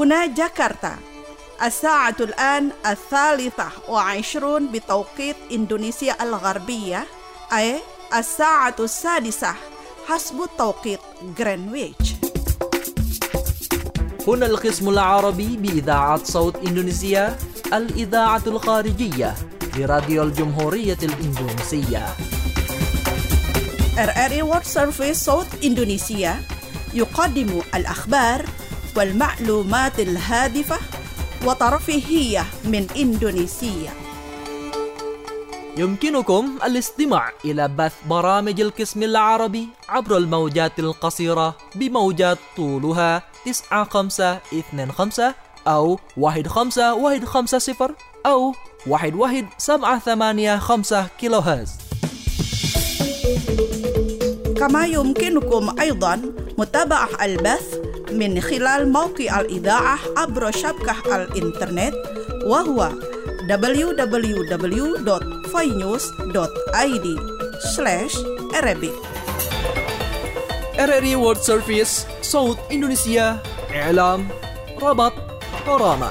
هنا جاكرتا. الساعة الآن 23:20 بتوقيت إندونيسيا الغربية، أي 6:00 حسب توقيت غرينتش. هنا القسم العربي بإذاعة صوت إندونيسيا، الإذاعة الخارجية لراديو الجمهورية الإندونيسية. RRI World Service صوت إندونيسيا يقدم الأخبار والمعلومات الهادفة وترفيهية من إندونيسيا. يمكنكم الاستماع إلى بث برامج القسم العربي عبر الموجات القصيرة بموجات طولها 9525 أو 15150 أو 11785 كيلو هرتز. كما يمكنكم أيضا متابعة البث من خلال موقع الإذاعة عبر شبكة الإنترنت، وهو www.finews.id/Arabic. RRI World Service صوت إندونيسيا، إعلام، ربط، غرامة.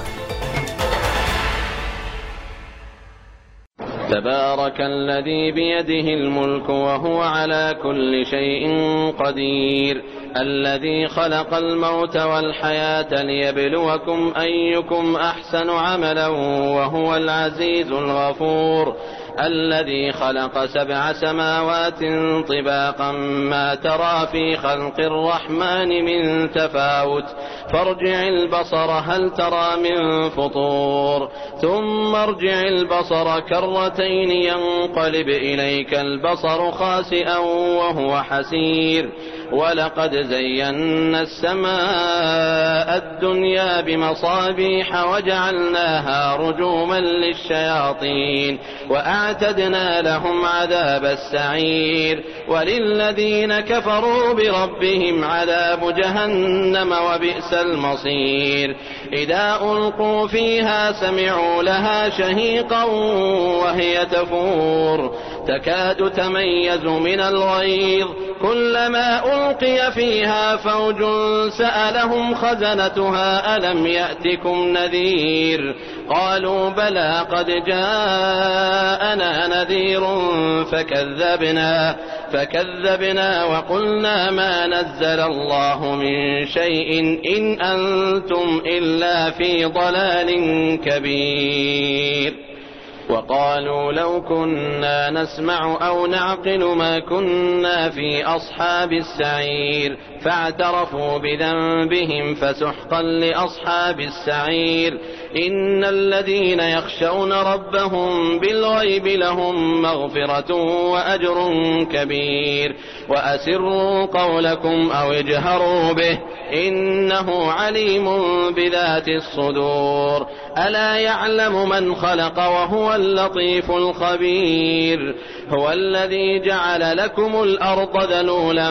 تبارك الذي بيده الملك وهو على كل شيء قدير، الذي خلق الموت والحياة ليبلوكم أيكم أحسن عملا وهو العزيز الغفور، الذي خلق 7 سماوات طباقا ما ترى في خلق الرحمن من تفاوت، فارجع البصر هل ترى من فطور، ثم ارجع البصر كرتين ينقلب إليك البصر خاسئا وهو حسير، ولقد زينا السماء الدنيا بمصابيح وجعلناها رجوما للشياطين وأعتدنا لهم عذاب السعير، وللذين كفروا بربهم عذاب جهنم وبئس المصير. إذا ألقوا فيها سمعوا لها شهيقا وهي تفور، تكاد تميز من الغيظ، كلما ألقي فيها فوج سألهم خزنتها ألم يأتكم نذير، قالوا بلى قد جاءنا نذير فكذبنا وقلنا ما نزل الله من شيء إن أنتم إلا في ضلال كبير. وقالوا لو كنا نسمع أو نعقل ما كنا في أصحاب السعير، فاعترفوا بذنبهم فسحقا لأصحاب السعير. إن الذين يخشون ربهم بالغيب لهم مغفرة وأجر كبير، وأسروا قولكم أو اجهروا به إنه عليم بذات الصدور. ألا يعلم من خلق وهو اللطيف الخبير. هو الذي جعل لكم الأرض ذلولا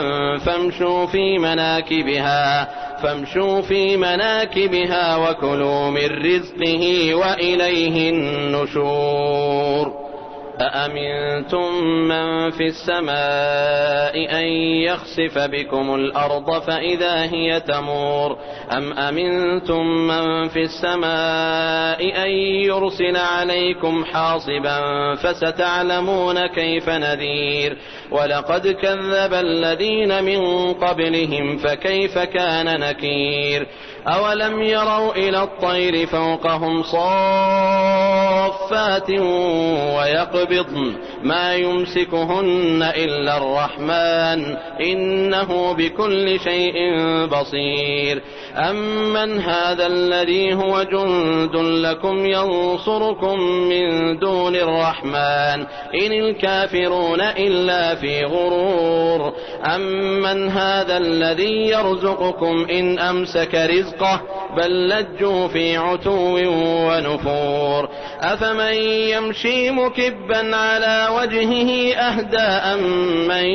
فامشوا في مناكبها وكلوا من رزقه وإليه النشور. أأمنتم من في السماء أن يخسف بكم الأرض فإذا هي تمور، أم أمنتم من في السماء أن يرسل عليكم حاصبا فستعلمون كيف نذير. ولقد كذب الذين من قبلهم فكيف كان نكير. أولم يروا إلى الطير فوقهم صافات ويقبضن ما يمسكهن إلا الرحمن إنه بكل شيء بصير. أمن هذا الذي هو جند لكم ينصركم من دون الرحمن إن الكافرون إلا في غرور. أمن هذا الذي يرزقكم إن أمسك رزقه بل لجوا في عتو ونفور. أفمن يمشي مكبا على وجهه أهدى أمن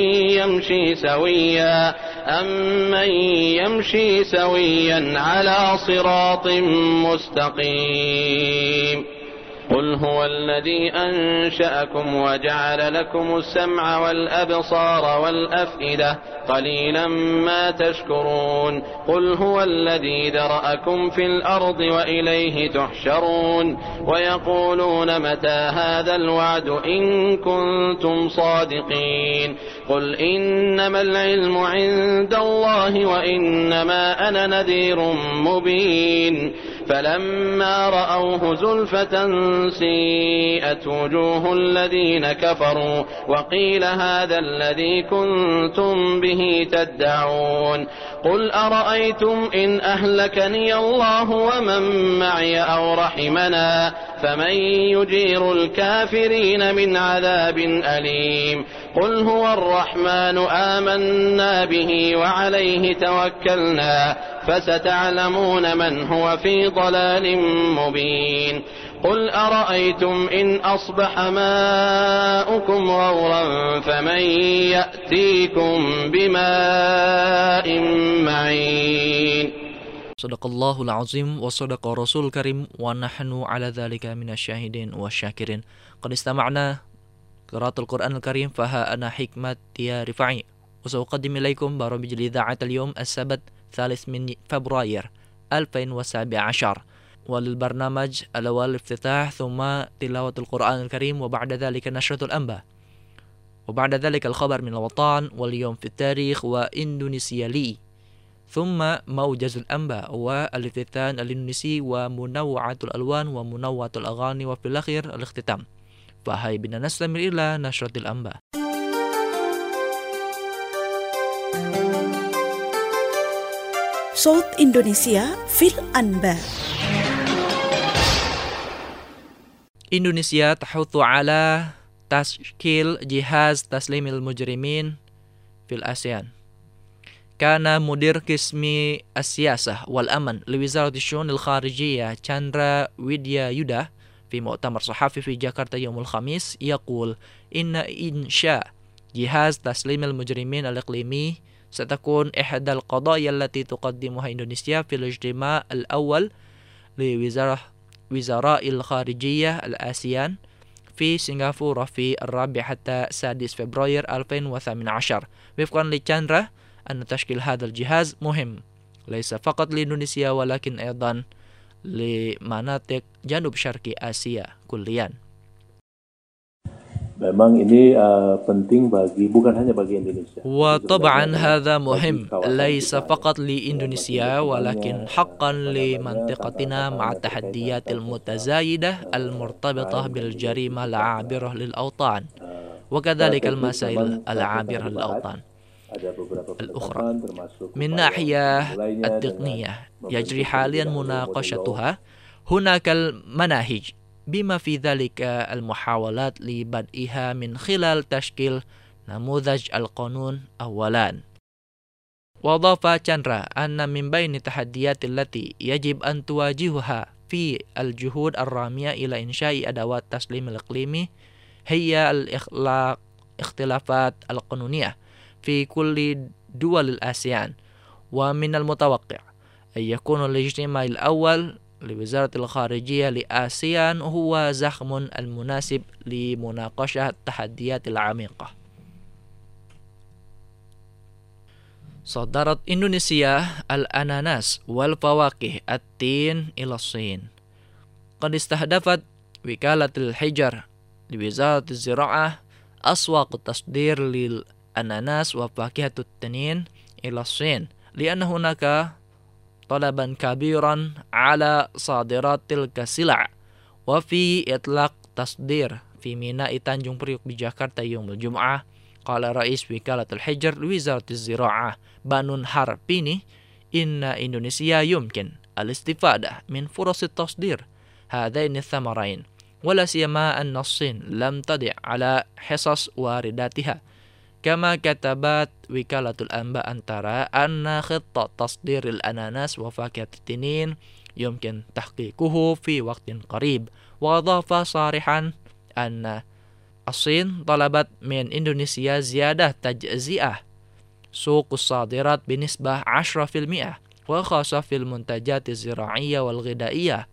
يمشي سويا على صراط مستقيم. قل قل هو الذي أنشأكم وجعل لكم السمع والأبصار والأفئدة قليلا ما تشكرون قل هو الذي ذرأكم في الأرض وإليه تحشرون ويقولون متى هذا الوعد إن كنتم صادقين قل إنما العلم عند الله وإنما أنا نذير مبين فلما رأوه زلفة سيئت وجوه الذين كفروا وقيل هذا الذي كنتم به تدعون قل أرأيتم إن أهلكني الله ومن معي أو رحمنا فمن يجير الكافرين من عذاب أليم قل هو الرحمن آمنا به وعليه توكلنا فستعلمون من هو في ضلال مبين قل أرأيتم إن أصبح ماؤكم غورا فمن يأتيكم بماء معين Sadaqallahul azim wa sadaqa rasul karim wa nahnu ala dhalika minasyahidin wa syakirin. Qad istama'na qiraatul Qur'anil Karim faha ana hikmat ya rifa'i. Wa sawqaddim ilaikum barabijil idha'at al-yawm as-sabat 3 min Februar 2017. وللبرنامج الأول الافتتاح ثم تلاوة القرآن الكريم وبعد ذلك نشرة الأنباء وبعد ذلك الخبر من الوطن واليوم في التاريخ وإندونيسيا لي ثم موجز الأنباء والافتتان الإندونيسي ومنوعة الألوان ومنوعة الأغاني وفي الأخير الاختتام. فهيا بنا نستمر إلى نشرة الأنباء. صوت إندونيسيا في الأنباء. إندونيسيا تحث على تشكيل جهاز تسليم المجرمين في الآسيان. كان مدير قسم السياسة والأمن لوزارة الشؤون الخارجية تشاندرا ويديا يودا في مؤتمر صحفي في جاكرتا يوم الخميس يقول إن إنشاء جهاز تسليم المجرمين الإقليمي ستكون إحدى القضايا التي تقدمها إندونيسيا في الاجتماع الأول لوزراء الخارجية الآسيان في سنغافورة في 4 حتى 6 فبراير 2018. وفقا لتشاندرا أن تشكيل هذا الجهاز مهم ليس فقط لإندونيسيا ولكن أيضا لمناطق جنوب شرق آسيا كليا. Memang ini penting bukan hanya bagi Indonesia. وطبعا هذا مهم ليس فقط لإندونيسيا ولكن حقا لمنطقتنا مع التحديات المتزايدة المرتبطة بالجريمة العابرة للأوطان وكذلك المسائل العابرة للأوطان الأخرى. من ناحية التقنية يجري حاليا مناقشتها. هناك المناهج بما في ذلك المحاولات لبدئها من خلال تشكيل نموذج القانون أولا. وأضاف تشاندرا أن من بين التحديات التي يجب أن تواجهها في الجهود الرامية إلى إنشاء أدوات تسليم الإقليمي هي الاختلافات القانونية في كل دول الآسيان. ومن المتوقع أن يكون الاجتماع الأول لوزارة الخارجية لآسيان هو زخم المناسب لمناقشة التحديات العميقة. صدرت إندونيسيا الأناناس والفواكه التين إلى الصين. قد استهدفت وكالة الحجر لوزارة الزراعة أسواق التصدير للأناناس وفاكهة التنين إلى الصين لأن هناك طلبا كبيرا على صادرات تلك السلع. وفي إطلاق تصدير في ميناء تانجون بريوك بجاكرتا يوم الجمعة قال رئيس وكالة الحجر لوزارة الزراعة بانون هاربيني إن إندونيسيا يمكن الاستفادة من فرص التصدير هذين الثمرين ولا سيما أن الصين لم تضع على حصص وارداتها. كما كتبت وكالة الأنباء أنترا أن خطة تصدير الأناناس وفاكهة التنين يمكن تحقيقه في وقت قريب. وأضاف صارحا أن الصين طلبت من إندونيسيا زيادة تجزئة سوق الصادرات بنسبة 10% وخاصة في المنتجات الزراعية والغذائية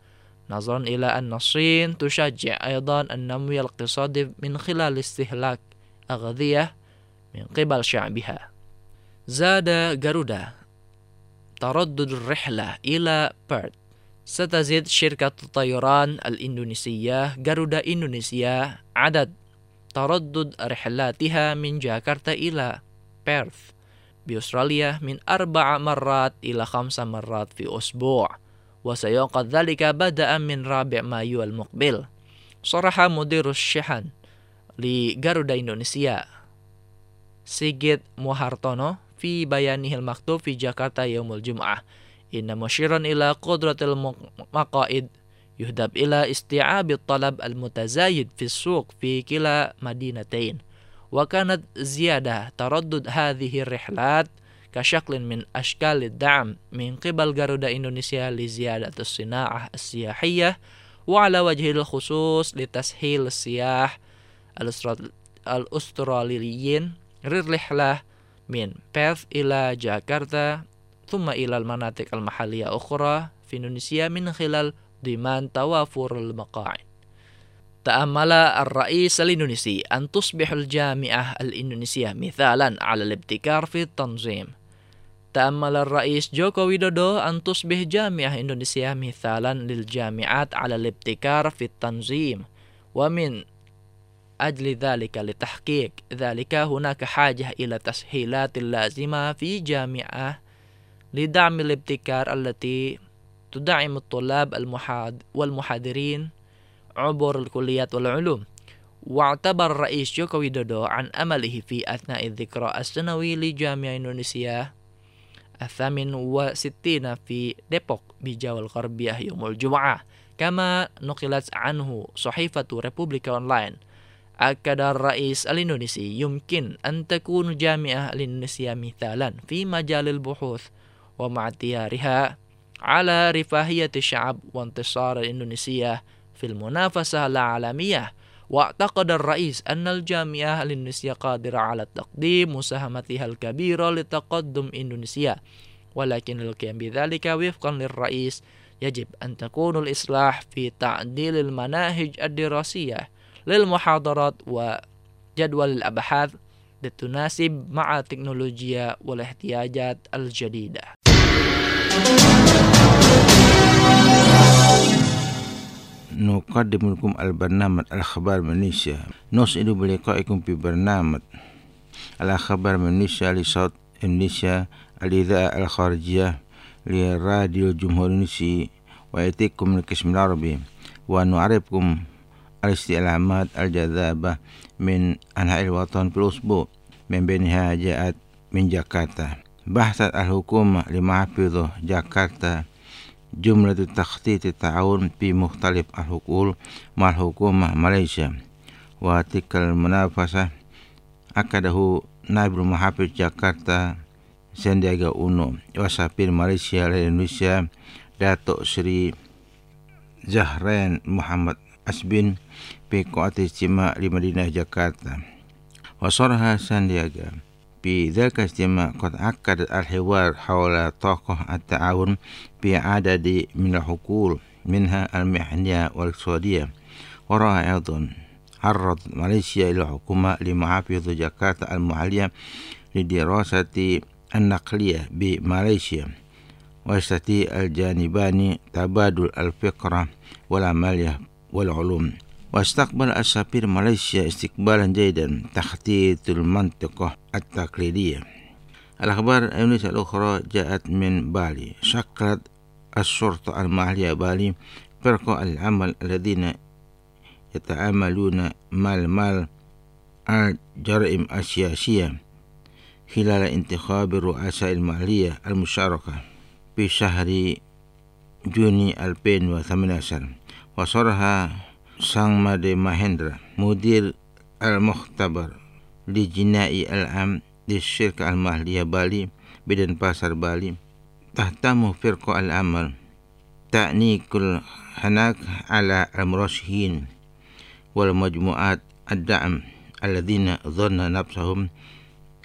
نظرا إلى أن الصين تشجع أيضا النمو الاقتصادي من خلال استهلاك أغذية من قبل شعبها. زاد جارودا تردد الرحلة إلى بيرث. ستزيد شركة الطيران الإندونيسية جارودا إندونيسيا عدد تردد رحلاتها من جاكرتا إلى بيرث بأستراليا من 4 مرات إلى 5 مرات في أسبوع، وسيعقد ذلك بدءا من 4 مايو المقبل. صرح مدير الشحن لجارودا إندونيسيا سيجيت موهارتونو في بيانه المكتوب في جاكرتا يوم الجمعة إن مشيرا إلى قدرة المقائد يهدف إلى استيعاب الطلب المتزايد في السوق في كلا مدينتين. وكانت زيادة تردد هذه الرحلات كشكل من أشكال الدعم من قبل جارودا إندونيسيا لزيادة الصناعة السياحية، وعلى وجه الخصوص لتسهيل السياح الأستراليين للرحلة من بيرث إلى جاكرتا ثم إلى المناطق المحلية أخرى في إندونيسيا من خلال ضمان توافر المقاعد. تأمل الرئيس الإندونيسي أن تصبح الجامعة الإندونيسية مثالا على الابتكار في التنظيم. تأمل الرئيس جوكو ويدودو أن تصبح جامعة إندونيسيا مثالا للجامعات على الابتكار في التنظيم، ومن أجل ذلك لتحقيق ذلك هناك حاجة إلى تسهيلات لازمة في جامعة لدعم الابتكار التي تدعم الطلاب والمحاضرين عبر الكليات والعلوم. واعتبر الرئيس جوكو ويدودو عن أمله في أثناء الذكرى السنوي لجامعة إندونيسيا 68 في ديبوك بجاوة الغربية يوم الجمعة، كما نقلت عنه صحيفة ريبوبليكا أونلاين. أكد الرئيس الإندونيسي يمكن أن تكون جامعة الإندونيسيا مثالا في مجال البحوث ومع اعتيارها على رفاهية الشعب وانتصار الإندونيسية في المنافسة العالمية. واعتقد الرئيس أن الجامعة الإندونيسية قادرة على تقديم مساهمتها الكبيرة لتقدم إندونيسيا، ولكن القيام بذلك وفقا للرئيس يجب أن تكون الإصلاح في تعديل المناهج الدراسية للمحاضرات وجدول الأبحاث لتناسب مع التكنولوجيا والاحتياجات الجديدة. نقدم لكم البرنامج الأخبار من إندونيسيا. نسعد بلقائكم في برنامج الأخبار من إندونيسيا لصوت إندونيسيا الإذاعة الخارجية لراديو الجمهورية الإندونيسية، ويأتيكم من القسم العربي، ونعرفكم الاستعلامات الجذابة من أنحاء الوطن في الأسبوع، من بينها جاءت من جاكرتا. بحثت الحكومة لمحافظ جاكرتا جملة تخطيط التعاون في مختلف الحقول مع الحكومة ماليزيا، وتلك المنافسة أكده نائب محافظ جاكرتا ساندياغا أونو وسفير ماليزيا لإندونيسيا داتو سري زهران محمد أسبين في قاعة اجتماع لمدينة جاكرتا. وصرح ساندياغا في ذلك الاجتماع قد أكد الحوار حول طاقة التعاون في عدد من الحقول منها المحنية والاقتصادية. ورأى أيضا عرضت ماليزيا إلى الحكومة لمحافظ جاكرتا المحلية لدراسة النقلية بماليزيا، ويستطيع الجانبان تبادل الفكرة والعملية والعلوم. واستقبل السفير ماليزيا استقبالا جيدا تخطيط المنطقة التقليدية. الأخبار الإندونيسية الأخرى جاءت من بالي. شكلت الشرطة المحلية بالي فرق العمل الذين يتعاملون مع المال الجرائم السياسية خلال انتخاب الرؤساء المحلية المشاركة في شهر جوني 2018. وصرح سانغمادي ماهندرا مدير المختبر لجنائي العام للشركة المحلية بالي بدن باسر بالي تهتم فرق العمل تعني كل هناك على المرشحين والمجموعات الدعم الذين ظن نفسهم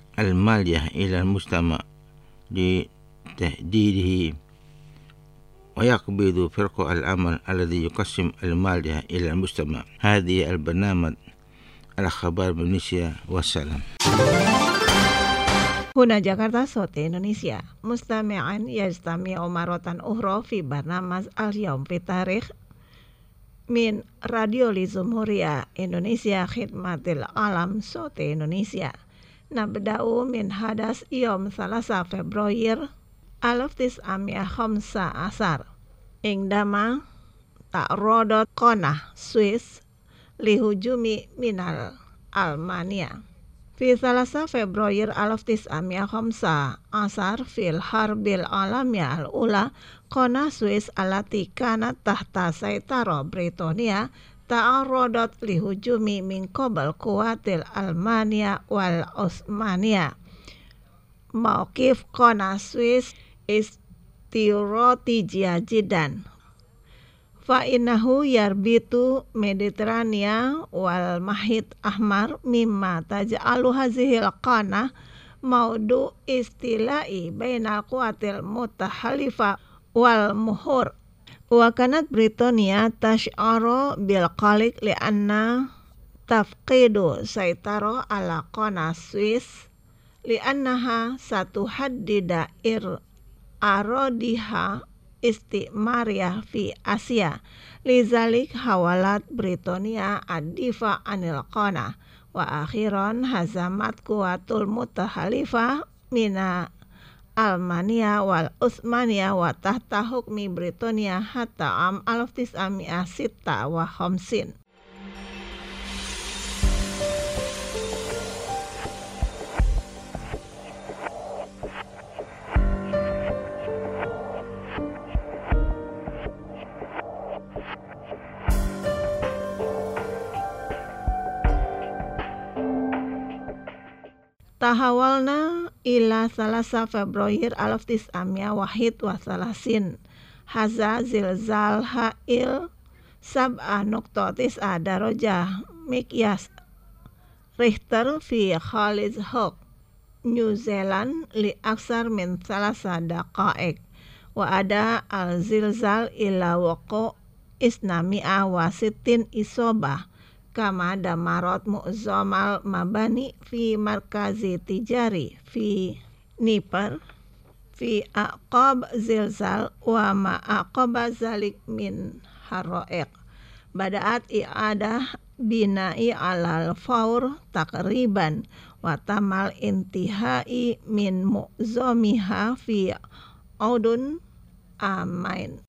المالية إلى المجتمع لتهديده ويقبض فرق العمل الذي يقسم المال إلى المجتمع. هذه البرنامج الأخبار Indonesia. Wassalam. Huna Jakarta Sote Indonesia mustami'an yajtami'u maratan ukhra fi barnamaj al-yawm fi tarikh min Radio Jumhuriyah Indonesia Khidmatil Alam Sote Indonesia. Nabda'u min hadas yom 3 Februari 1915 indama ta'rodot qanah Swiss lihujumi minal Almania. Fi 3 Februari 1915 fil harbil alamiyah al-ula qanah Swiss alati kanat tahta saitara Britania ta'arradat lihujumi min qabal quwatil Almania wal Osmania. Mauqif qanah Swiss istiratijiyah jiddan fa innahu yarbitu Mediterania wal Mahit Ahmar mimma taj'alu hazihil qanah maudu istilai bainal quwatil mutahalifa wal muhur. Wa kanat Britania tash'aru bil qaliq li'anna tafqidu saitara ala qanah Swiss li'annaha satuhaddida arodiha istimariyah fi Asia. Lizalik hawalat Britania ad-difa anil qanah wa akhiran hazamat kuwatul mutahalifa mina Almania wal Utsmania wa tahta hukmi Britania hatta am 1956. Tahawalna ila 3 Februari 1931 haza zilzal ha'il sab'a nuqtatis darajah miqyas Richter fi Khalid Hawk New Zealand li aksar min 3 daqa'iq wa ada al-zilzal ila waqo isnami'a wa sittin isobah kama damarot mu'zamal mabani fi markazi tijari fi Niper fi aqab zilzal wa ma aqaba zalik min hara'iq. Bada'at i'adah bina'i alal faur takriban wa tamal intihai min mu'zamiha fi audun amain.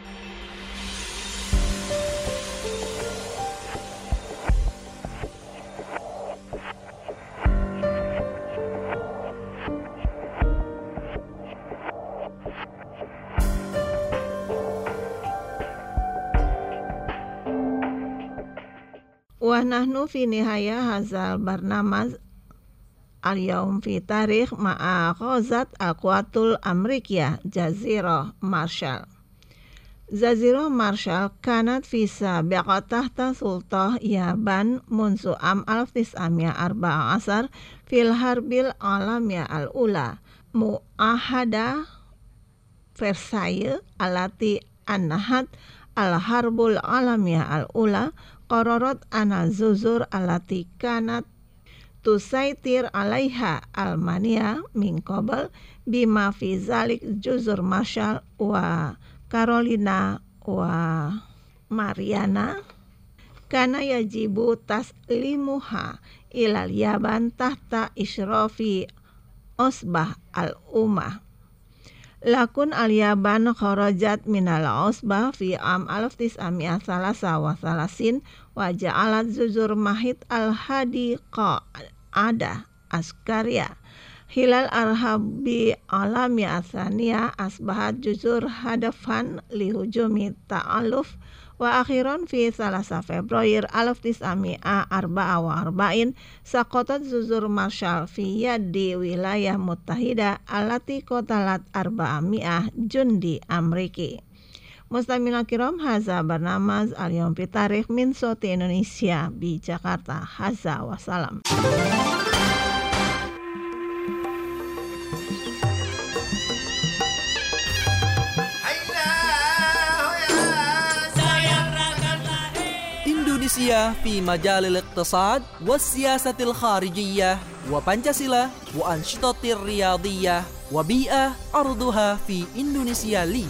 Wa nahnu fi nihaya hazal barnamaj al-yawm fi tarikh ma'a ghazat al-quwatul Amrikiyah Jazirah Marshall. Jazirah Marshall kanat fi sabiqa tahta sultah Yaban munsu am 1914 fil harbil alamiyah al-ula mu'ahada Versailles alati annahat al-harbul alamiyah al-ula qararat ana zuzur alati kanat tusaitir alaiha Almania min qabl bima fi zalik juzur Marshall wa Carolina wa Mariana kana yajibu taslimuha ilal Yaban tahta isyrafi Osbah al-Ummah. Lakun al-Yaban kharajat minal Osbah fi am 1933 wa ja'alat zuzur Mahit al-Hadi qa'ada askaria. Hilal arhabi alamiyah athaniya asbahat juzur hadafan lihujumi ta'aluf wa akhiran fi 3 Februari 1944 sakotat zuzur Marshall fi yadi wilayah muttahida alati qatalat 400 jundi Amriki. Mustamina kiram haza barnamaz al-yawm fi tarikh min Soti Indonesia di Jakarta. Haza wassalam. إندونيسيا في مجال الاقتصاد والسياسة الخارجية وبنشاسيلا وأنشطة الرياضية وبيئة عرضها في إندونيسيا لي.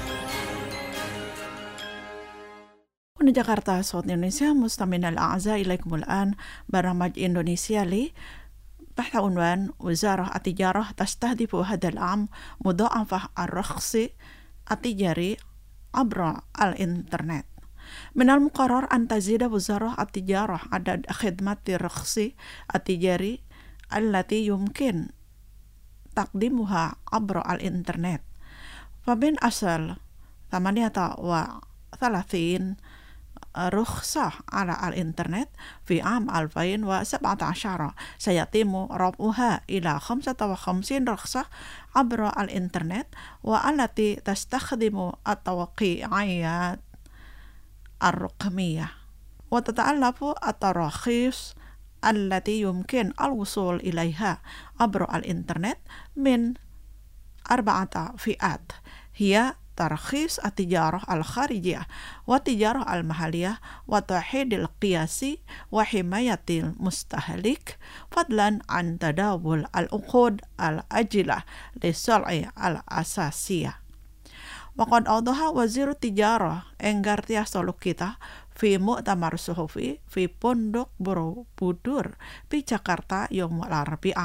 هنا جاكرتا صوت إندونيسيا مستمعينا الأعزاء إليكم الآن برنامج إندونيسيا لي تحت عنوان وزارة التجارة تستهدف هذا العام مضاعفة الرخص التجاري عبر الإنترنت. من المقرر أن تزيد وزارة التجارة عدد خدمات الرخص التجاري التي يمكن تقديمها عبر الإنترنت، فمن أصل 38 رخصة على الإنترنت في عام 2017 سيتم رفعها إلى 55 رخصة عبر الإنترنت والتي تستخدم التوقيعات الرقمية، وتتألف التراخيص التي يمكن الوصول إليها عبر الإنترنت من 4 فئات، هي ترخيص التجارة الخارجية والتجارة المحلية والتوحيد القياسي وحماية المستهلك، فضلا عن تداول العقود الآجلة للسلع الأساسية. وقد أوضح وزير التجارة Enggartia Solukita في مؤتمر صحفي في Pondok Borobudur في جاكرتا يوم الأربعاء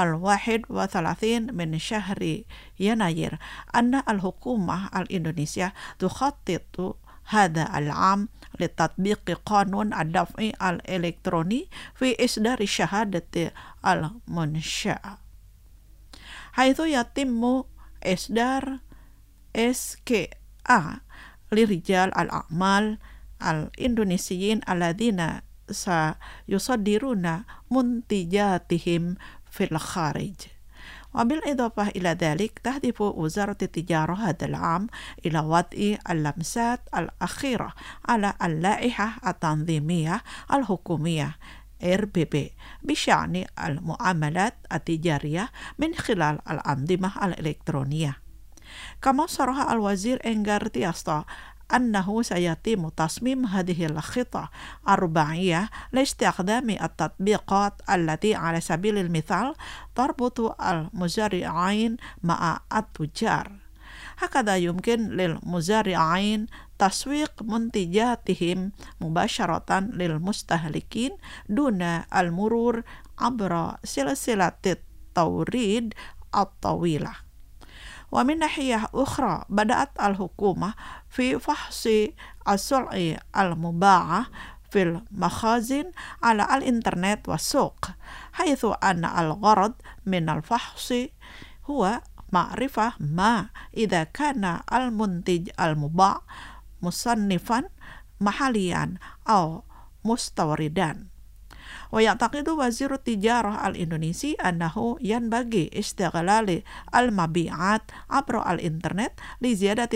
31 من شهر يناير أن الحكومة الإندونيسية تخطط هذا العام لتطبيق قانون الدفع الإلكتروني في إصدار شهادة المنشأة، حيث يتم إصدار SKA لرجال الأعمال الإندونيسيين الذين سيصدرون منتجاتهم في الخارج. وبالإضافة إلى ذلك تهدف وزارة التجارة هذا العام إلى وضع اللمسات الأخيرة على اللائحة التنظيمية الحكومية RBP بشأن المعاملات التجارية من خلال الأنظمة الإلكترونية. كما صرح الوزير Enggartia أنه سيتم تصميم هذه الخطة الرباعية لاستخدام التطبيقات التي على سبيل المثال تربط المزارعين مع التجار. هكذا يمكن للمزارعين تسويق منتجاتهم مباشرة للمستهلكين دون المرور عبر سلسلة التوريد الطويلة. ومن ناحية أخرى بدأت الحكومة في فحص السلع المباعة في المخازن على الإنترنت والسوق، حيث أن الغرض من الفحص هو معرفة ما إذا كان المنتج المباع مصنفا محليا أو مستوردا. ويعتقد وزير التجارة الإندونيسي أنه ينبغي استغلال المبيعات عبر الإنترنت لزيادة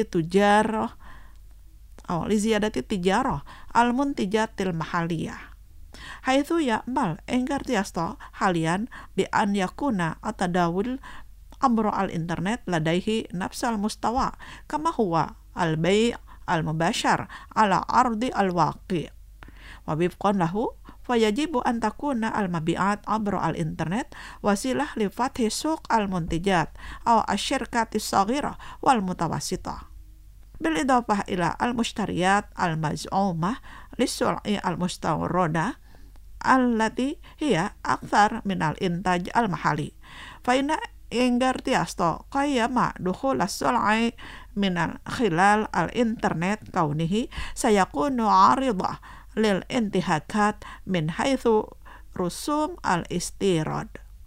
التجارة المنتجات المحلية، حيث يأمل Enggartia حاليا بأن يكون التداول عبر الإنترنت لديه نفس المستوى كما هو البيع المباشر على أرض الواقع. ووفقا له فيجب أن تكون المبيعات عبر الإنترنت وسيلة لفتح سوق المنتجات أو الشركات الصغيرة والمتوسطة، بالإضافة إلى المشتريات المزعومة للسلع المستوردة التي هي أكثر من الإنتاج المحلي. فإن Enggartia قيم دخول السلع من خلال الإنترنت كونه سيكون عارضة للانتهاكات من حيث رسوم الاستيراد.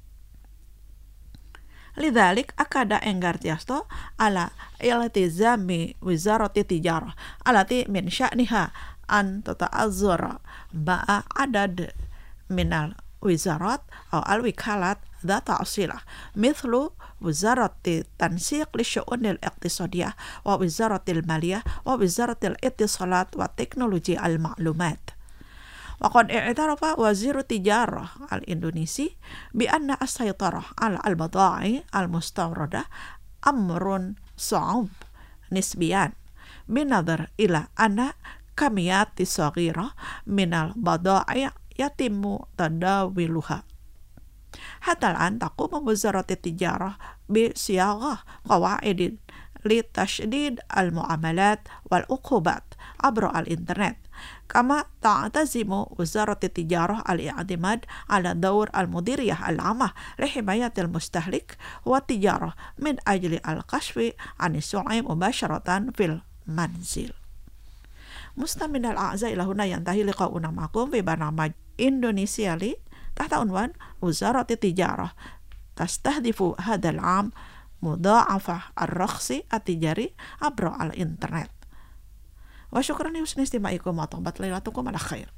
لذلك أكد Enggartia على التزام وزارة التجارة التي من شأنها أن تتأزر مع عدد من الوزارات أو الوكالات ذات صلة مثل وزارة التنسيق للشؤون الاقتصادية ووزارة المالية ووزارة الاتصالات وتكنولوجيا المعلومات. وقد اعترف وزير التجارة الإندونيسي بأن السيطرة على البضائع المستوردة أمر صعب نسبيا، بالنظر إلى أن kamiyati saghira minal bada'i yatimu tadawiluha. Hatta الآن تقوم وزارة التجارة بصياغة قواعد لتشديد المعاملات والعقوبات عبر الإنترنت. كما تعتزم وزارة التجارة الاعتماد على دور المديرية العامة لحماية المستهلك والتجارة من أجل الكشف عن السوء مباشرة في المنزل. مستمعينا الأعزاء، إلى هنا ينتهي لقاؤنا معكم في برنامج إندونيسيا لي تحت عنوان وزارة التجارة تستهدف هذا العام مضاعفة الرخص التجاري عبر الإنترنت. وشكرا لحسن استماعكم وطابت ليلتكم على خير.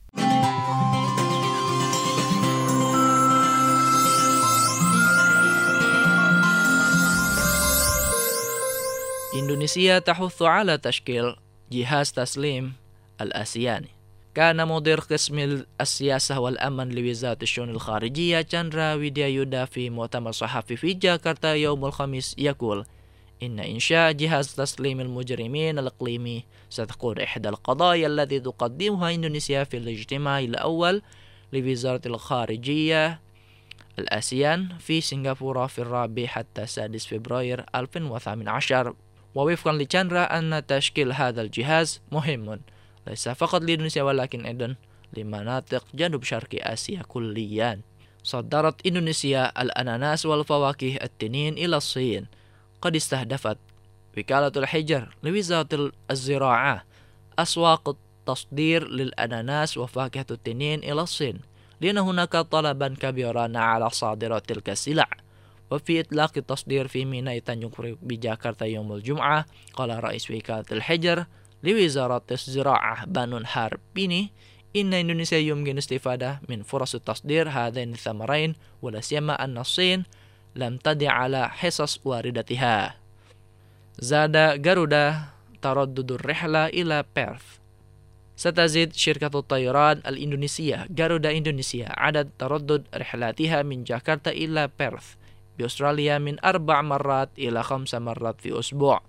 إندونيسيا تحث على تشكيل جهاز تسليم الآسياني. كان مدير قسم السياسة والأمن لوزارة الشؤون الخارجية تشاندرا ويديايودا في مؤتمر صحفي في جاكرتا يوم الخميس يقول إن إنشاء جهاز تسليم المجرمين الإقليمي ستكون إحدى القضايا التي تقدمها إندونيسيا في الاجتماع الأول لوزارة الخارجية الآسيان في سنغافورة في 4 حتى 6 فبراير 2018. ووفقا لتشاندرا أن تشكيل هذا الجهاز مهم ليس فقط لإندونيسيا ولكن أيضا لمناطق جنوب شرق آسيا كليا. صدرت إندونيسيا الأناناس والفواكه التنين إلى الصين. قد استهدفت وكالة الحجر لوزارة الزراعة أسواق التصدير للأناناس وفاكهة التنين إلى الصين لأن هناك طلبا كبيرا على صادرات تلك السلع. وفي إطلاق التصدير في ميناء تانجung Priok بجاكرتا يوم الجمعة قال رئيس وكالة الحجر لوزارة الزراعة بانون هاربيني إن إندونيسيا يمكن الاستفادة من فرص التصدير هذين الثمرين ولا سيما أن الصين لم تدع على حصص واردتها. زاد جارودا تردد الرحلة إلى بيرث. ستزيد شركة الطيران الإندونيسية جارودا إندونيسيا عدد تردد رحلاتها من جاكرتا إلى بيرث بأستراليا من 4 مرات إلى 5 مرات في أسبوع،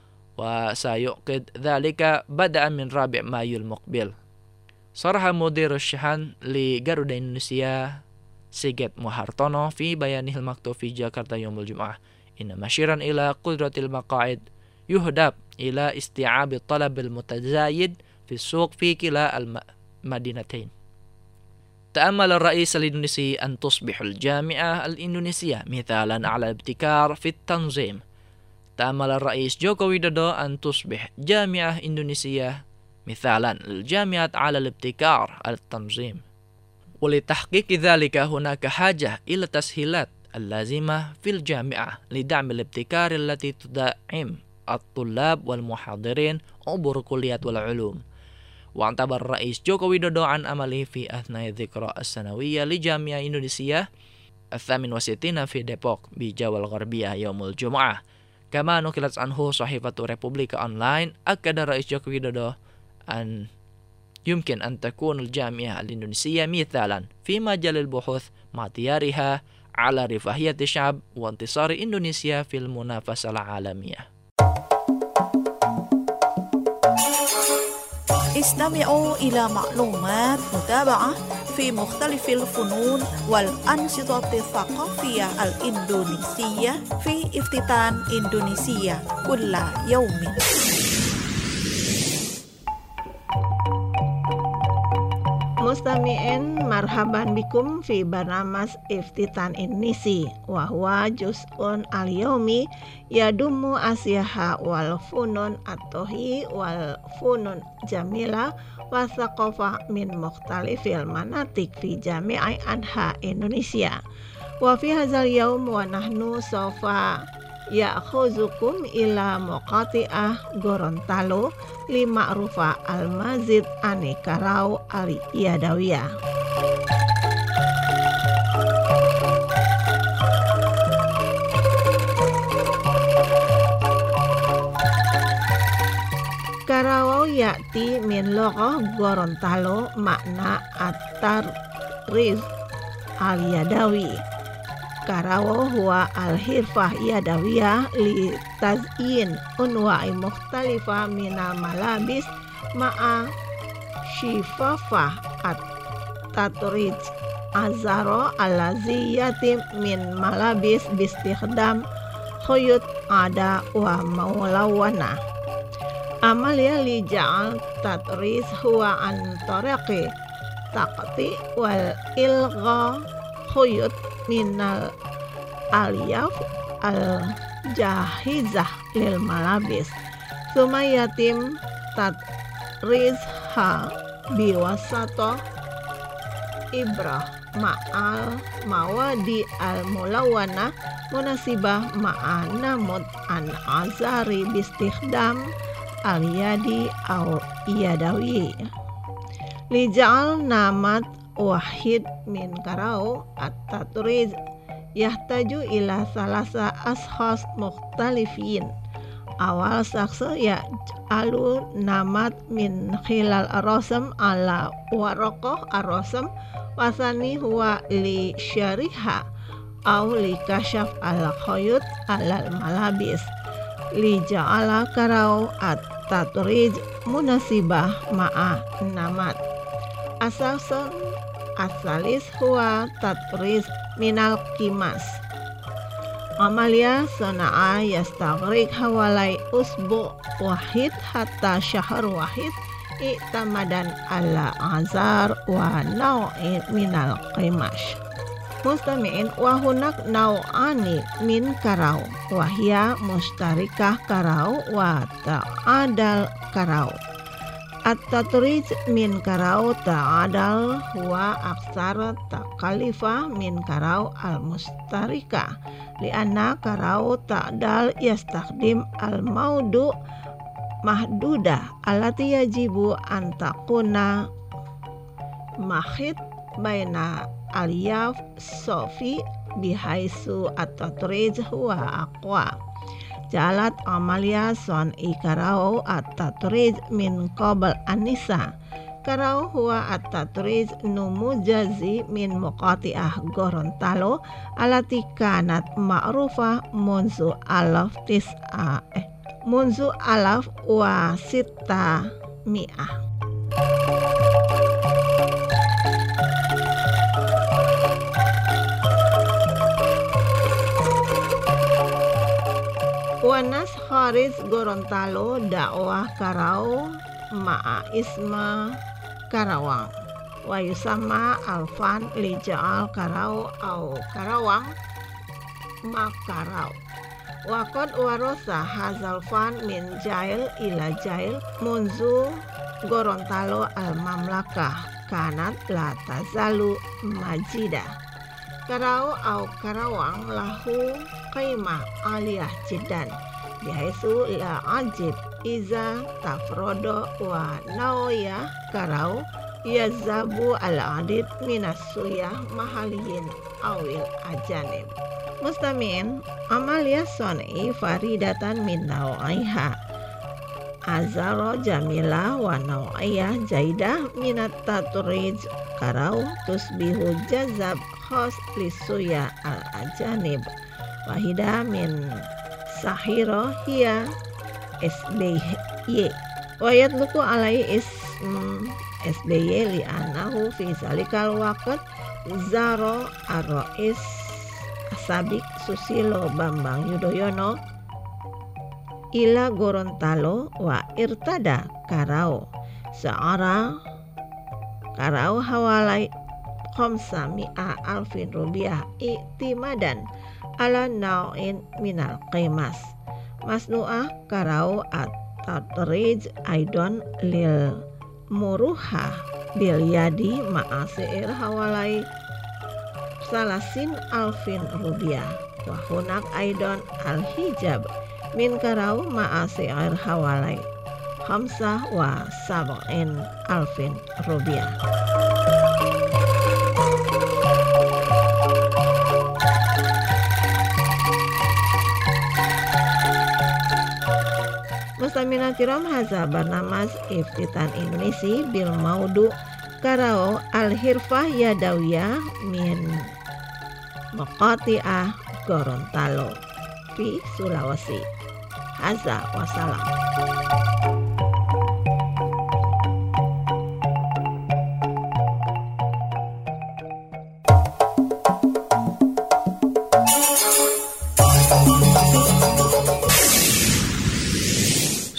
وسيعقد ذلك بدءا من 4 مايو المقبل. صرح مدير الشحن لجارودا إندونيسيا سيجت موهارتونو في بيانه المكتوب في جاكرتا يوم الجمعة إن مشيرا إلى قدرة المقاعد يهدف إلى استيعاب الطلب المتزايد في السوق في كلا المدينتين. تأمل الرئيس الإندونيسي أن تصبح الجامعة الإندونيسية مثالا على الابتكار في التنظيم. تأمل الرئيس جوكو ويدودو أن تصبح جامعة إندونيسية مثالا للجامعات على الابتكار التنظيم. ولتحقيق ذلك هناك حاجة إلى التسهيلات اللازمة في الجامعة لدعم الابتكار التي تدعم الطلاب والمحاضرين عبر الكليات والعلوم. واعتبر الرئيس جوكو ويدودو عن أمله في أثناء الذكرى السنوية لجامعة إندونيسيا 68 في ديبوك بجاوا الغربية يوم الجمعة. كما نقلت عنه صحيفة ريبوبليكا أونلاين، أكد الرئيس جوكو ويدودو أن يمكن أن تكون الجامعة الإندونيسية مثالا في مجال البحوث مع اعتيارها على رفاهية الشعب وانتصار إندونيسيا في المنافسة العالمية. استمعوا إلى معلومات متابعة في مختلف الفنون والأنشطة الثقافية الإندونيسية في افتتان إندونيسيا كل يوم. مستمعين مرحبا بكم في برنامج افتتان إندونيسي، وهو جزء اليومي يضم أشياء والفنون التوهي والفنون جميلة والثقافة من مختلف المناطق في جميع أنحاء إندونيسيا. وفي هذا اليوم ونحن سوف يأخذكم إلى مقاطعة غورونتالو لمعروفة المسجد Ani Karau Al-Yadawiyah. Karau ya'ti min loghah Gorontalo makna at-tarriz al-yadawi. Karau huwa al-hirfah yadawiyah li tazyin unwa'i mukhtalifa minal malabis ma'a Shifafah at-tatrij azaro alazi yatim min malabis bistikhdam khuyut ada wa maulawana. Amalia li ja'al tatriz huwa an tariqi taqti wal ilgha khuyut minal aliyaf al jahizah lil malabis. Suma yatim tatrizha biwasato ibrah ma'al mawadi al mulawana munasibah ma'anamud an azari bistikhdam al yadi au yadawi. Lija'al namat wahid min karau at-tatriz yahtaju ila salasa ashas mukhtalifin. Awal saksa ya'alu namat min khilal arosam ala warokoh arosam wasani huwa li syariha au li kasyaf ala khuyut ala malabis. Li ja'ala karau at-tatrij munasibah ma'a namat. Asason asalis huwa tatriz minal kimas. Amalia sana'a yastaghrik hawalai usbu wahid hatta syahr wahid i'tamadan ala azar wa naw'in minal qimash. Mustami'in wa hunak naw'ani min karau wahya mustarikah karau wa ta'adal karau. At-tatrij min karau ta'adal huwa aksar takalifah min karau al-mustarikah lianna karau ta'adal yastakhdim al-maudu mahdudah alati yajibu antakuna mahid baina aliyaf sofi bihaisu at-tatrij huwa aqwa. Jalat amalia son ikarau at-tatrij min qabl an-nisa. Karau huwa at-tatrij numujazi min muqati'ah Gorontalo alati kanat ma'rufah munzu alaf wa sitta mi'ah. Wanas kharij Gorontalo dakwah karau ma'a isma karawang wa yusamma alfan li ja'al karau au karawang makarau. Wakot warosa hazal fan min jail ila jail munzu Gorontalo al-mamlakah kanat la tazalu majida. Karau au karawang lahu qaimah aliyah jiddan bihaisu la ajib iza tafrodo wa naoya karau yazabu al-adid minas suyah mahaliyin awil ajanib. Mustami'in amalia son'i faridatan min nawaiha azaro jamila wa nawaiya jaidah minat taturij karau tusbihu jazab khos lisuya al-ajanib wahida min sahiro hiya SBY wayat luku alai SBY li anahu fi zalikal waqt zaro ar-rais Sabik Susilo Bambang Yudhoyono ila Gorontalo wa irtada karau seara karau hawalai khamsa mi'a alfin rupiah i'timadan ala nau'in minal qimas. Masnu'ah karau at-tatrij aidon lil muruha bil yadi ma'asir hawalai salasin alfin rupiah wa hunak aidon al-hijab min karau ma'asir hawalai khamsah wa sab'in alfin rupiah. Mustamina kiram haza barnamas iftitan Indonesia bil maudu karau al-hirfah yadawiyah min Muqati'ah Gorontalo fi Sulawesi. Haza wassalam.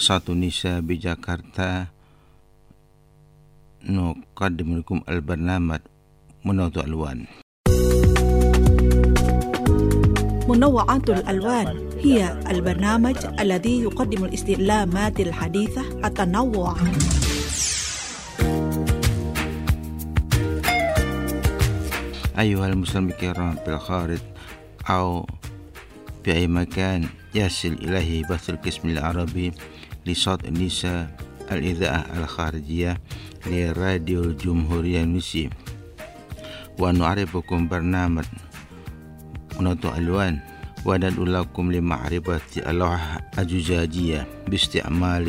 Satu Nisa di Jakarta نقدم لكم البرنامج منوعات الألوان. منوعات الألوان هي البرنامج الذي يقدم الاستعلامات الحديثة التنوع. أيها المسلمين الكرام في الخارج أو في أي مكان يصل إليه بث القسم العربي لصوت النساء الإذاعة الخارجية لراديو الجمهورية التونسية، ونعرفكم برنامج منوعات الألوان، وندعو لكم لمعرفة اللوحة الزجاجية باستعمال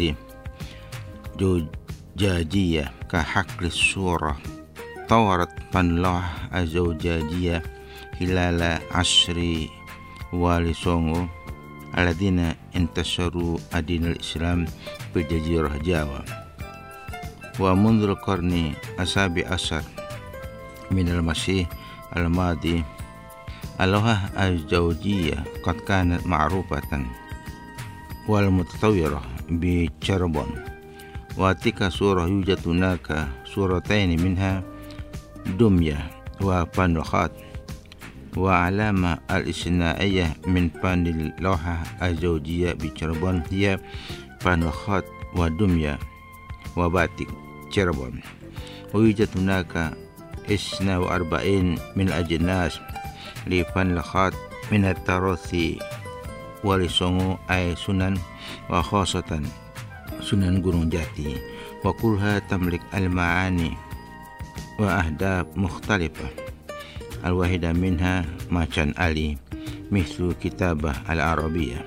زجاجية كحقل الصورة. طورت اللوحة الزجاجية خلال عصر والي سونغو الذين انتشروا الدين الإسلام في جزيرة جاوا، ومنذ القرن السابع عشر من المسيح الماضي اللوحة الزجاجية قد كانت معروفة والمتطورة بشربون، وتلك صورة يوجد هناك صورتين منها دمية وبانوخات، وعلامة الاستثنائية من فن اللوحة الزجاجية بشربون هي بانوخات ودمية وباتيك شربون. ويوجد هناك 42 من الأجناس لبانوخات من التراث والسونغو أي سنن، وخاصة سنن Gunung Jati، وكلها تملك المعاني وأهداف مختلفة. الواحدة منها معشان علي مثل كتابة العربية.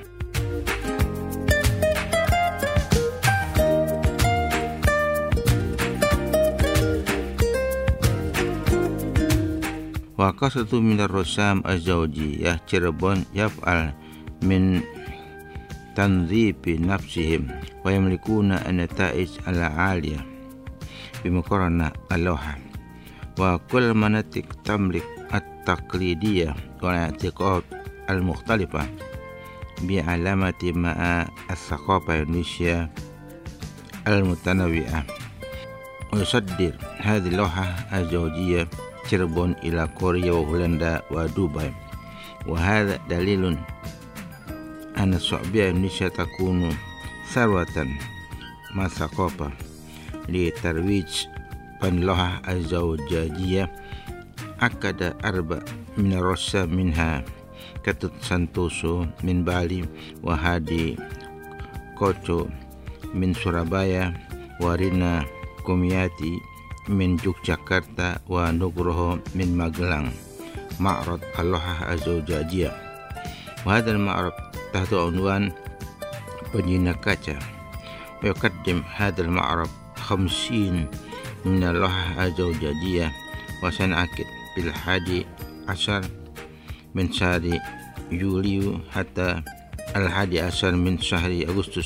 وكثرة من الرسام الزجاجية شربون يفعل من تنظيف نفسهم ويملكون النتائج العالية بمقارنة اللوحة، وكل المناطق تملك التقليدية والاعتقاد المختلفة بعلامة مع الثقافة الإندونيسية المتنوعة. ويصدر هذه اللوحة الزجاجية شربون إلى كوريا وهولندا ودبي، وهذا دليل أن الشعبية الإندونيسية تكون ثروة مع الثقافة. لترويج اللوحة الزجاجية أكد 4 من الرسام منها Ketut Santoso من بالي، وهادي كوتشو من سورابايا، ورينا كومياتي من يوغياكرتا، ونغروه من ماغلان معرض اللوحة الزجاجية. وهذا المعرض تحت عنوان بنينا كاتا، ويقدم هذا المعرض 50 من اللوحة الزجاجية، وسنعقد في 11 من شهر يوليو حتى 11 من شهر أغسطس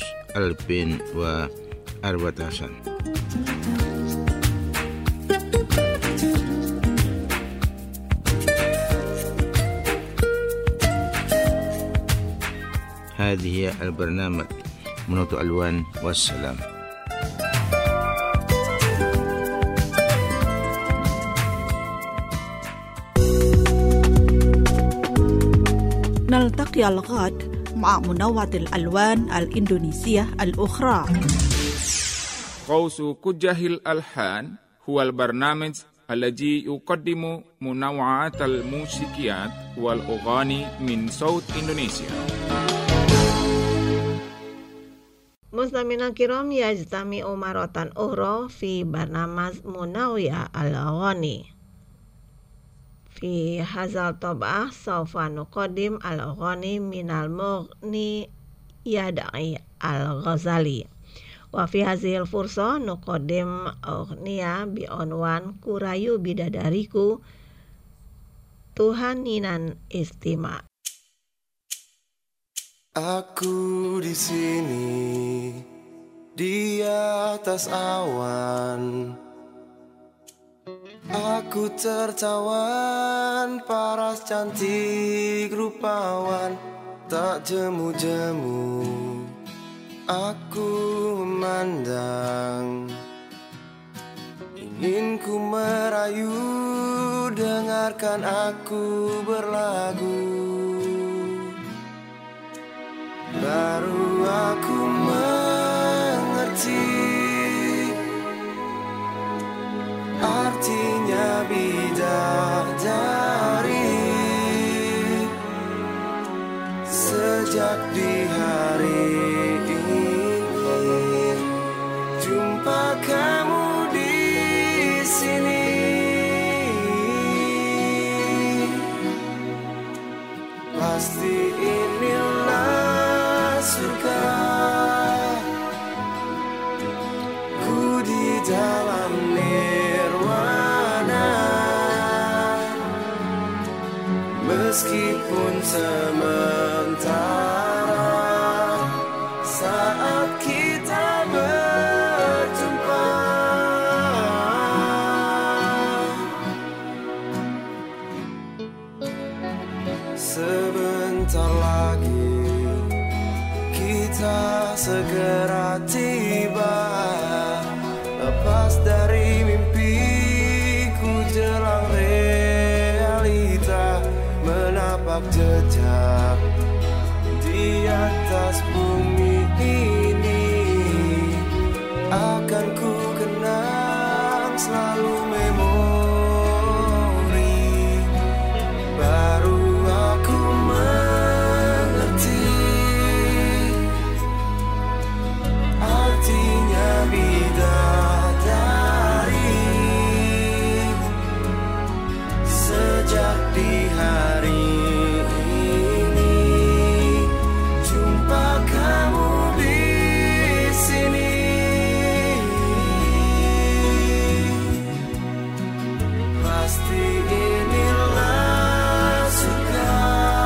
2014. هذه هي البرنامج منوعات الألوان، والسلام. نلتقي الغد مع منوعات الألوان الإندونيسية الأخرى. قوس كجه الألحان هو البرنامج الذي يقدم منوعات الموسيقيات والأغاني من صوت إندونيسيا. مستمعينا الكرام، يجتمع مرة أخرى في برنامج منوعات الأغاني. في هذا الطبع سوف نقدم الأغاني من المغني يدعي الغزالي، وفي هذه الفرصة نقدم أغنية بعنوان Kurayu Bidadariku Tuhan Ninan Istima. Aku di sini di atas awan, aku tertawan paras cantik rupawan, tak jemu-jemu aku memandang, ingin ku merayu, dengarkan aku berlagu. Baru aku mengerti artinya bidadari. Sejak di hari ini jumpa kamu di sini, pasti inilah surga. Ku di dalam nirwana, meskipun sementara saat kita berjumpa. Sebentar lagi kita segera tiba, lepas dari mimpiku jelang realita, menapak jejak di atas bumi ini. Akan ku kenang selalu memori. Baru aku mengerti artinya bidadari. Sejak di hari ini jumpa kamu di sini, pasti inilah surga.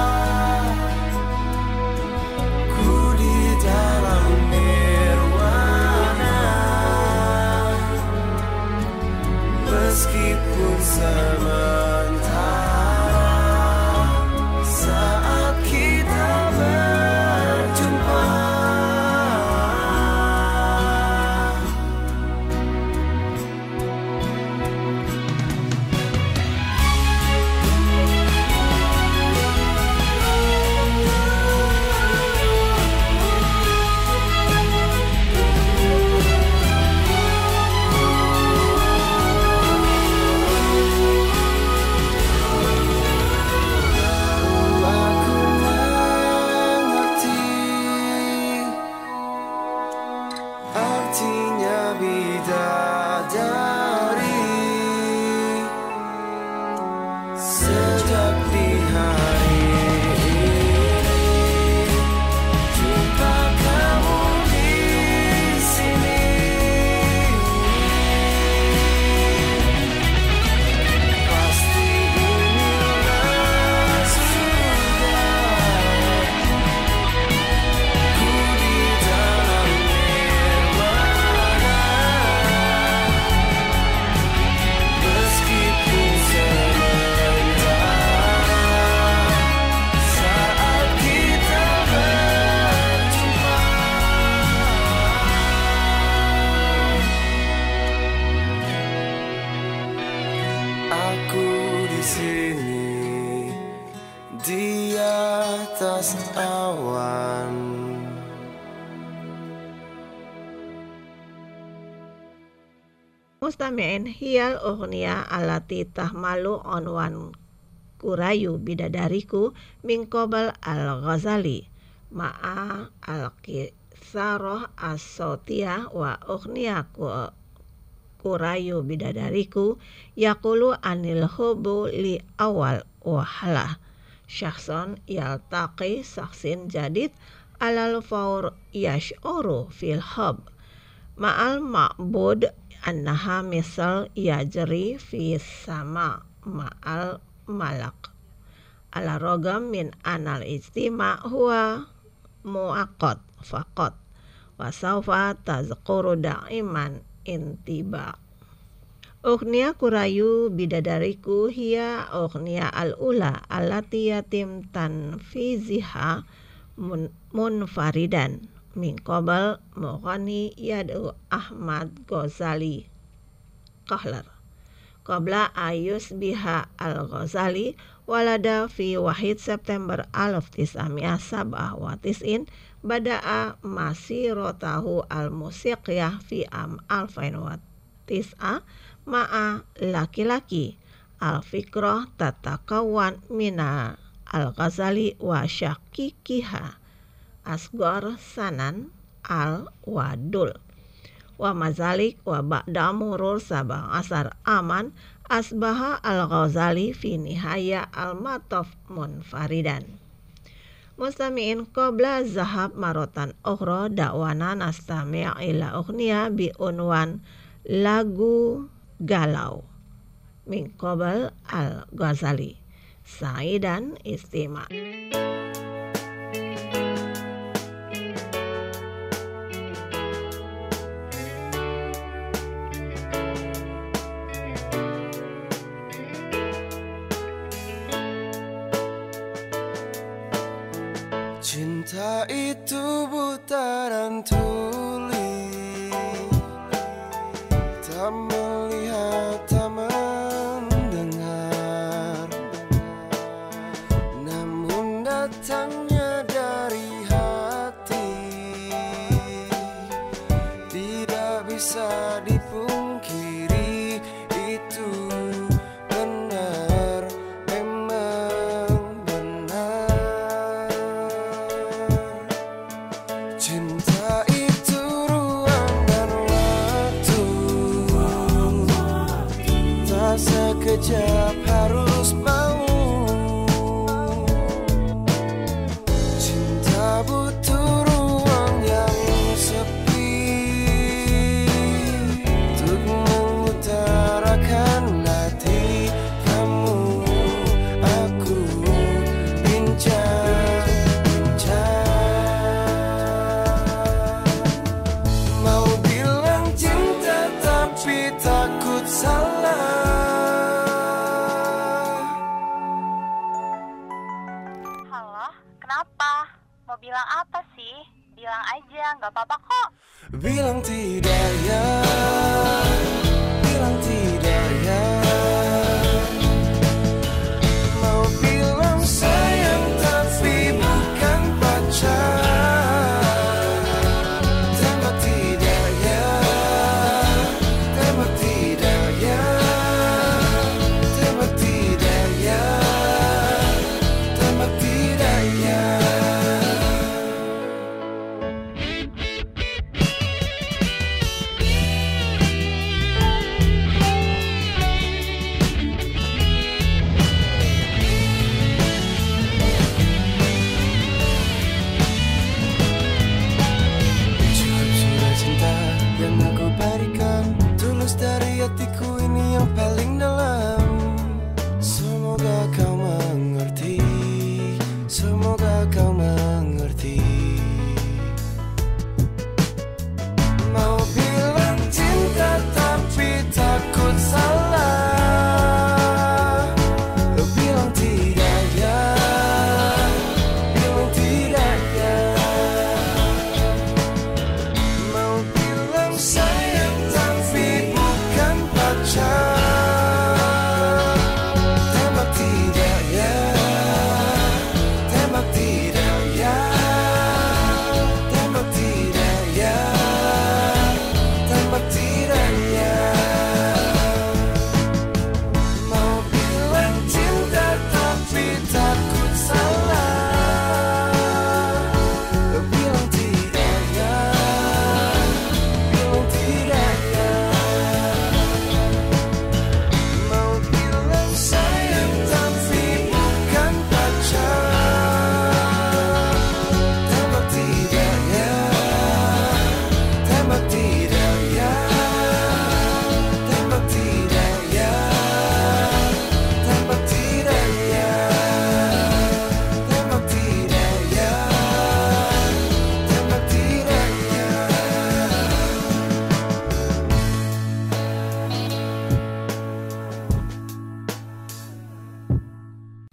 Ku di dalam nirwana, meskipun sementara saat kita berjumpa. Artinya bidadari. Sejak di hari ini jumpa kamu di sini, pasti inilah surga. Ku di dalam nirwana, meskipun sementara saat kita berjumpa. Aku di sini di atas awan. Mustami'in, hiyal ughniya allati tahmalu onwan kurayu bidadariku min qabal al-Ghazali ma'a al-kisarah as-sawtiyah wa ughniya kurayu bidadariku yaqulu anil hubu li awal wahalah syakhson yaltaqi saksin jadid alal faur yash'uru fil hub ma'al ma'bud annaha misal yajri fi sama ma'al malak ala rogam min anal istima huwa mu'aqad faqat wa sawfa tazkuru da'iman intiba. Ughniya kurayu bidadariku hiya ughniya al-ula allati yatim tanfiziha munfaridan min qabl Mughani yad'u Ahmad Ghazali Kahlar qabla ayus biha al-Ghazali walada fi wahid September 1997 bada'a masiratahu al-musiqiyah fi am 2009 ma'a laki-laki al-fikrah tatakawan mina al-Ghazali wa syakikiha asgor sanan al-wadul wa mazalik wa ba'da murur sabang asar aman asbaha al-Ghazali fi nihaya al-mataf munfaridan. Mustami'in qabla zahab marotan ukhra da'wana nastami' ila ughniya bi unwan lagu galau min qabl al-Ghazali Sa'idan istima'. Cinta itu buta dan tuli, tak melihat, tak mendengar, namun datangnya dari hati, tidak bisa dipungkiri, itu benar, memang benar. Cinta itu ruang dan waktu, tak sekejap harus mau. Cinta butuh ruang yang sepi untuk mengutarakan hati. Kamu, aku, bincang-bincang. Mau bilang cinta tapi takut salah. Halo, kenapa? Mau bilang apa sih? Bilang aja, nggak apa-apa kok. Bilang tidak ya, bilang tidak ya. Mau bilang sayang tapi bukan pacar. Tembak tidak ya, tembak tidak ya, tembak tidak ya, tembak tidak ya.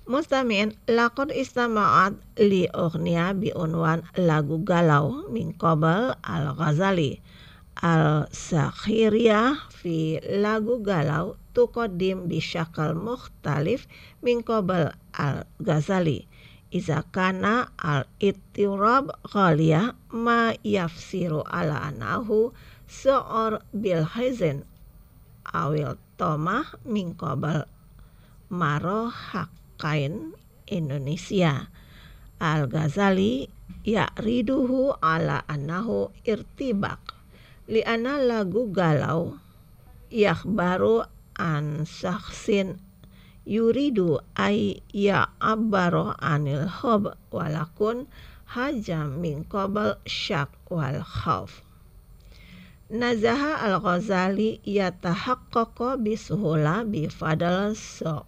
Mustami'in, laqad istama'at li ughniya biunwan lagu galau min qabl al-Ghazali al-Sakhiriyah fi lagu galau tuqaddim bisyakal mukhtalif min qabl al-Ghazali iza kana al-ittirab ghaliyah ma yafsiru ala anahu su'ur bil hazin awil tomah min qabl marohak kain Indonesia. Al-Ghazali ya'riduhu ala annahu irtibak li'anna lagu galau yakhbaru an syakhsin yuridu ay ya'abbaru anil hub walakun hajam min qabl syak wal khawf. Nazaha al-Ghazali yatahaqqaqu bisuhula bifadal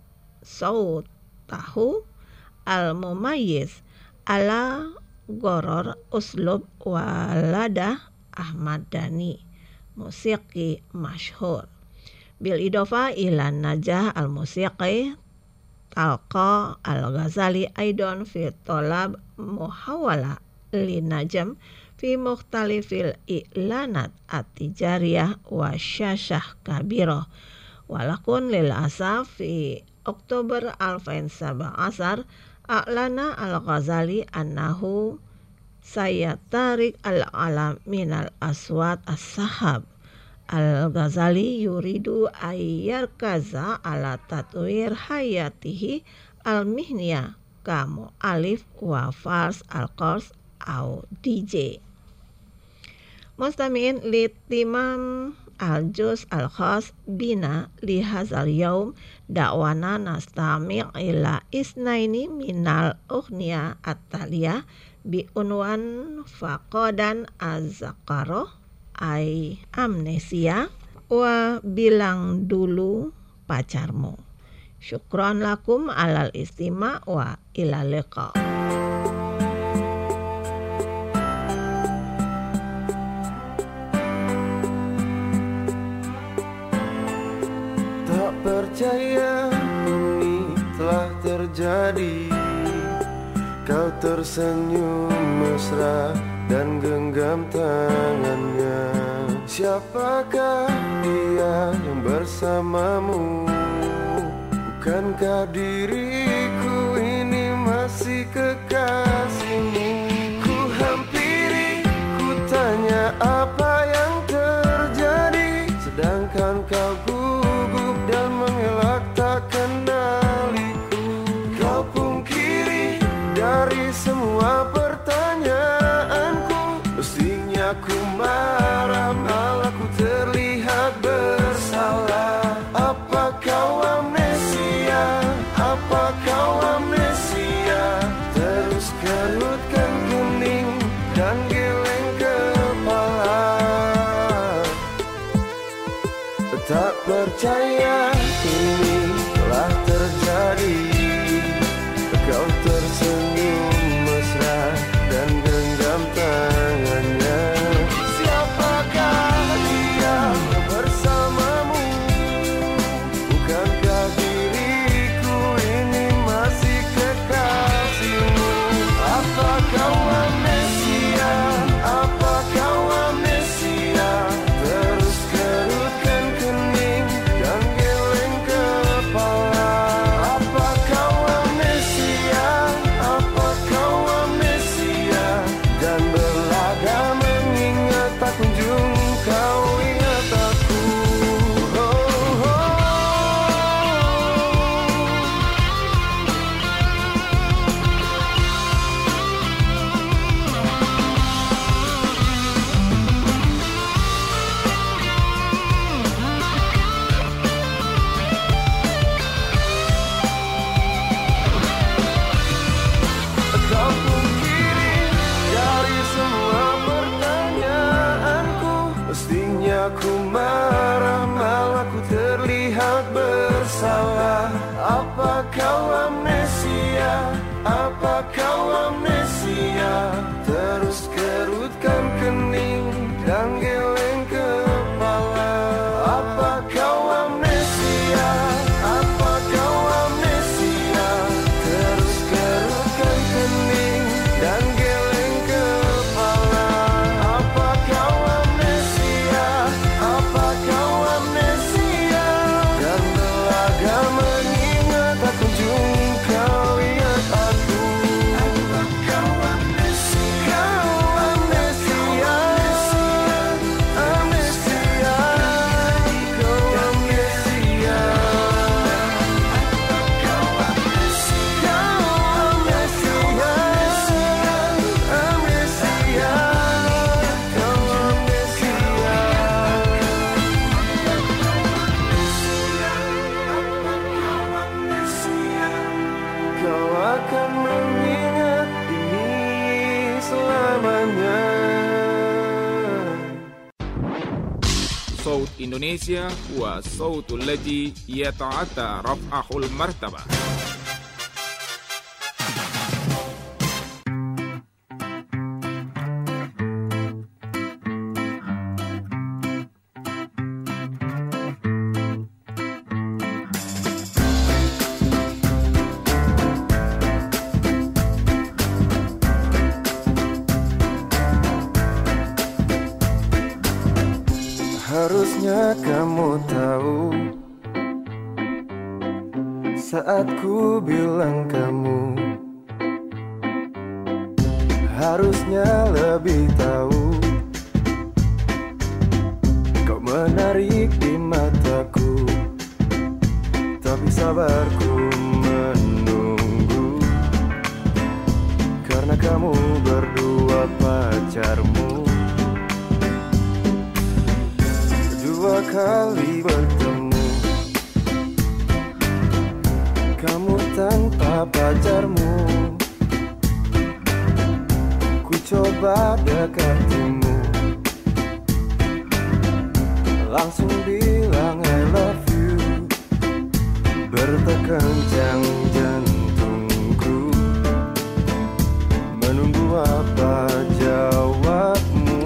tahu al-mumayyiz ala goror uslub walada Ahmad Dhani musiki masyhur bil idofa ila najah al-musiqi talqa al-Ghazali aidon fi tolab muhawala li najam fi mukhtalifil i'lanat at-tijariyah wa syasyah kabirah walakun lil asaf fi Oktober 2017 a'lana al-Ghazali annahu sayatarik al-alam minal aswat as-sahab. Al-Ghazali yuridu ayyar kaza ala tatwir hayatihi al-mihniyah kamu alif wa fars al-qars au DJ. Mustami'in litimam al-juz al-khas bina li hazal yaum da'wana nastami' ila isnaini minal ughniya at-taliyah bi unwan faqadan az-zaqaroh ay amnesia wa bilang dulu pacarmu. Syukran lakum alal istima' wa ila liqa. Percaya ini telah terjadi. Kau tersenyum mesra dan genggam tangannya. Siapakah dia yang bersamamu? Bukankah diriku ini masih kekasihmu? Ku hampiri, ku tanya apa yang terjadi, sedangkan kau gugup dan mengelak tak kenaliku. Kau pungkiri dari semua pertanyaanku. Mestinya ku marah, malah ku terlihat bersalah. Apa kau amnesia? Apa kau amnesia? Terus kerutkan kening dan geleng kepala. Tak percaya ini telah terjadi. Kau tersenyum mesra dan genggam tangannya. Siapakah dia bersamamu? Bukankah diriku ini masih kekasihmu? Apa kau amnesia? Apa kau amnesia? Terus kerutkan kening dan geleng kepala. Apa kau amnesia? Apa kau amnesia? Dan berlaga mengingat tak kunjung kau ingat aku. Kau pungkiri dari semua pertanyaanku. Mestinya ku marah, malah ku terlihat bersalah. Apa kau amnesia? Apa kau amnesia? Terus kerutkan kening dan geleng kepala. Apa kau amnesia? Apa kau amnesia? صوت إندونيسيا هو الصوت الذي يتعدى رفعه المرتبة. Harusnya kamu tahu saat ku bilang kamu, harusnya lebih tahu. Kau menarik di mataku, tapi sabarku menunggu. Karena kamu berdua pacarmu, dua kali bertemu, kamu tanpa pacarmu. Ku coba dekatimu, langsung bilang I love you. Bertekencang jantungku, menunggu apa jawabmu.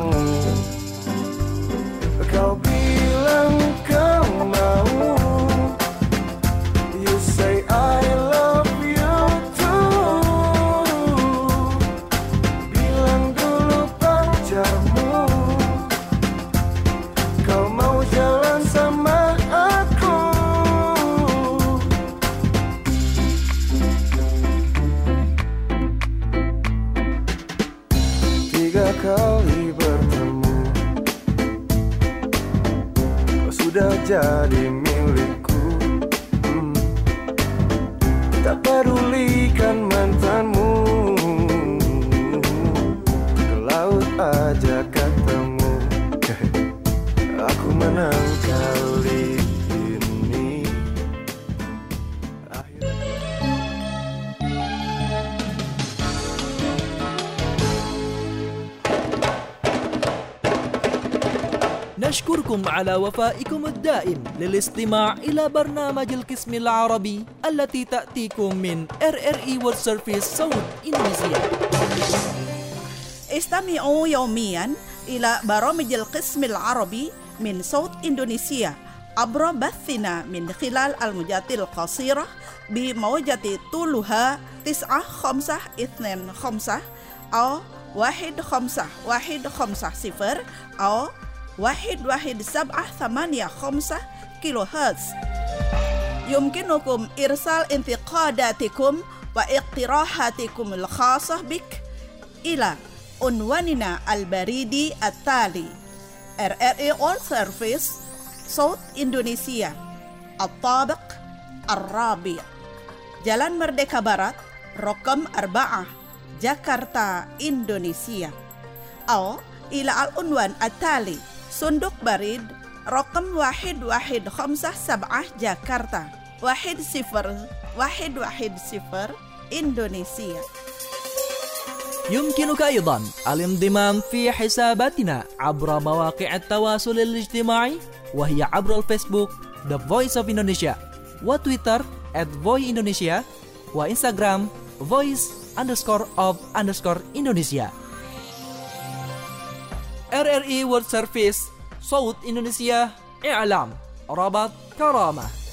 Kau bilang kau mau, you say I love you too. Bilang dulu pacarmu, kau mau jalan sama aku. Tiga kali bertemu, sudah jadi milikku. Tak pedulikan mantanmu, ke laut aja ketemu. Aku menang kali ini. نشكركم على وفائكم الدائم للاستماع إلى برنامج القسم العربي التي تأتيكم من RRI World Service صوت إندونيسيا. استمعوا يوميا إلى برامج القسم العربي من صوت إندونيسيا عبر بثنا من خلال الموجات القصيرة بموجة طولها 9525 أو 15150 أو 11785 كيلو هرتز. يمكنكم إرسال انتقاداتكم واقتراحاتكم الخاصة بك إلى عنواننا البريدي التالي: RRI World Service صوت إندونيسيا، الطابق الرابع، Jalan Merdeka Barat رقم 4 جاكرتا إندونيسيا. أو إلى العنوان التالي: صندوق بريد رقم 1157 جاكرتا 10110 إندونيسيا. يمكنك أيضا الانضمام في حساباتنا عبر مواقع التواصل الاجتماعي، وهي عبر الفيسبوك The Voice of Indonesia، وتويتر @voindonesia، وإنستغرام voice_of_Indonesia. RRI World Service صوت إندونيسيا، إعلام، ربط، كرامة.